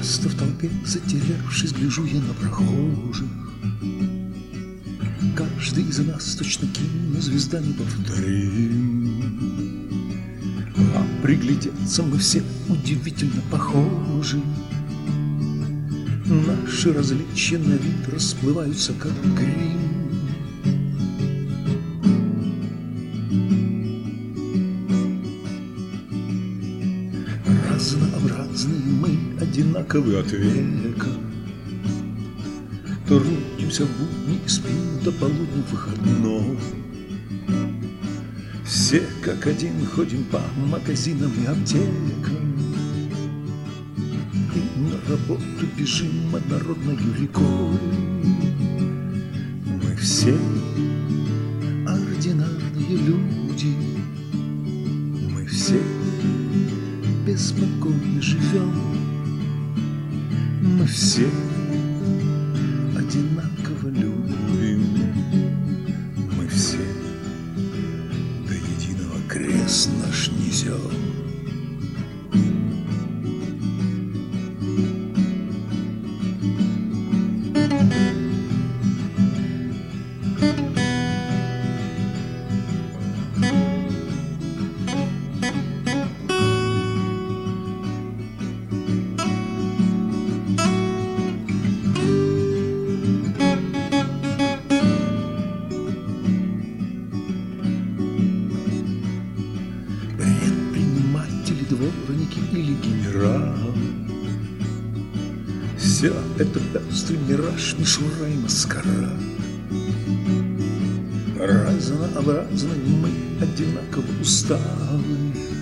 Часто в толпе, затерявшись, гляжу я на прохожих. Каждый из нас точно кинозвезда неповторим. А приглядеться мы все удивительно похожи. Наши различия на вид расплываются, как грим. Разнообразные мы, одинаковы от века. Трудимся в будни и спим до полудня выходной. Все как один ходим по магазинам и аптекам. И на работу бежим однородной рекой. Мы все ординарные люди. Мы все беспокойно живем. Мы все одинаково любим. Мы все до единого крест наш несем. Дворники или генерал. Все это пестрый мираж, мишура и маскарад. Разнообразны мы, одинаково усталы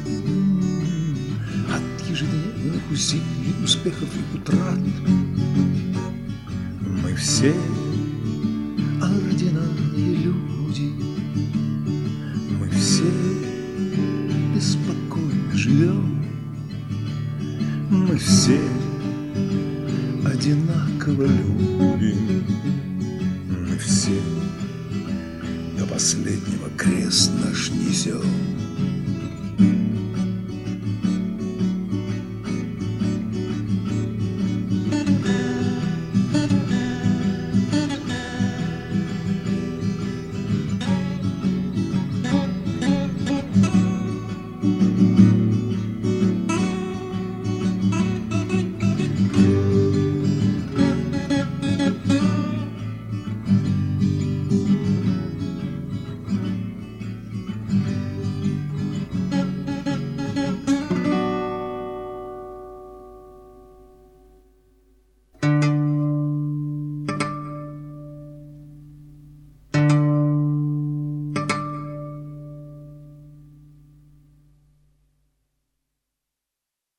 от ежедневных усилий, успехов и утрат. Мы все ординарные люди. Мы все беспокойно живем. Мы все одинаково любим. Мы все до последнего крест наш несем.